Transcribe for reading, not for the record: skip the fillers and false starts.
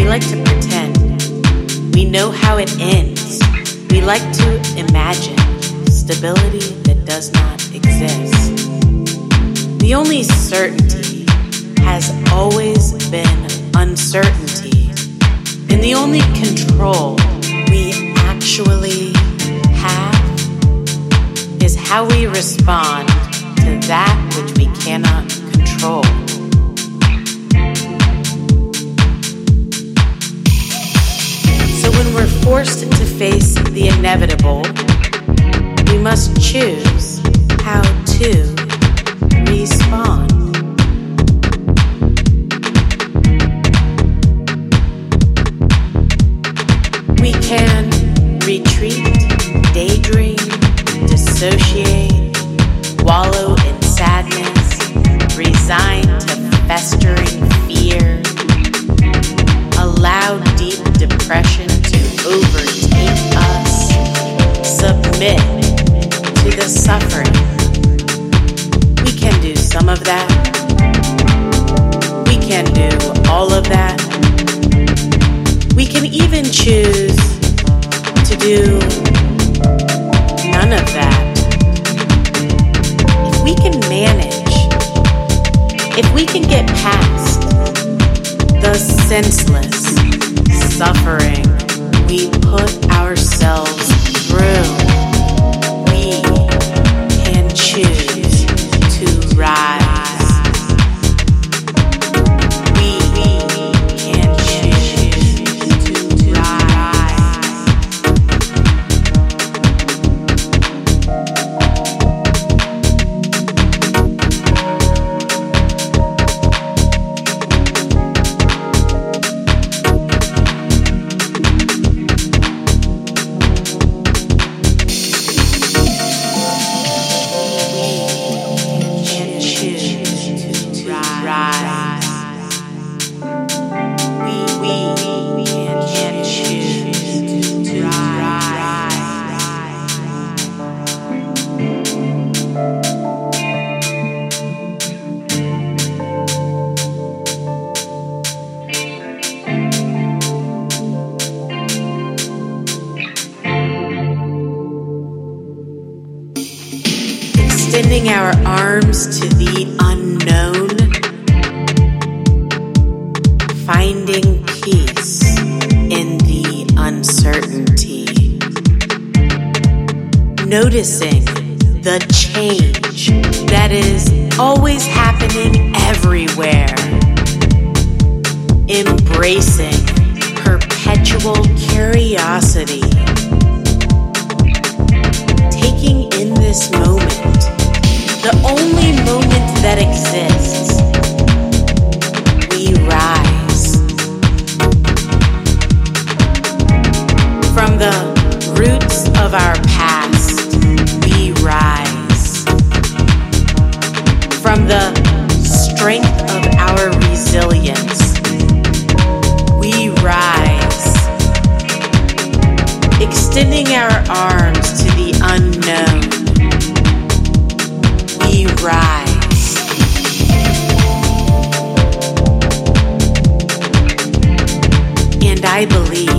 like to pretend. We know how it ends. We like to imagine stability that does not exist. The only certainty has always been uncertainty, and the only control we actually have is how we respond to that which we cannot control. So when we're forced to face the inevitable, we must choose how to respond. We can retreat, daydream, dissociate, wallow in sadness, resign to festering fear, allow deep depression to overtake us, submit to the suffering. We can do some of that. We can do all of that. We can even choose to do none of that. If we can manage, if we can get past the senseless suffering we put ourselves through, we can choose to rise. Extending our arms to the unknown, finding peace in the uncertainty, noticing the change that is always happening everywhere, embracing perpetual curiosity, taking in this moment, the only moment that exists. We rise from the roots of our past. We rise from the strength of our resilience. We rise, extending our arms to the unknown. We rise. And I believe